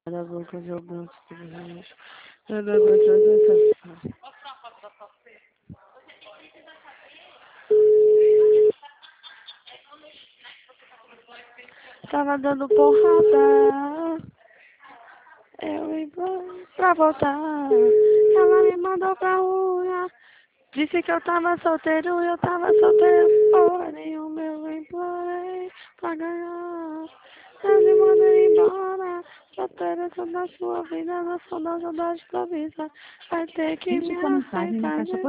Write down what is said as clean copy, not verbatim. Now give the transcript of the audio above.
Da boca jogando. Tava dando porrada. Eu ia pra voltar. Ela me mandou pra rua. Disse que eu tava solteiro e eu tava solteiro. Porra nenhuma eu implorei pra ganhar. Eu me mandei embora. Solteiro, sou da sua vida, não sou da saudade da vida. Vai ter que me Digite sua mensagem na aceitar. caixa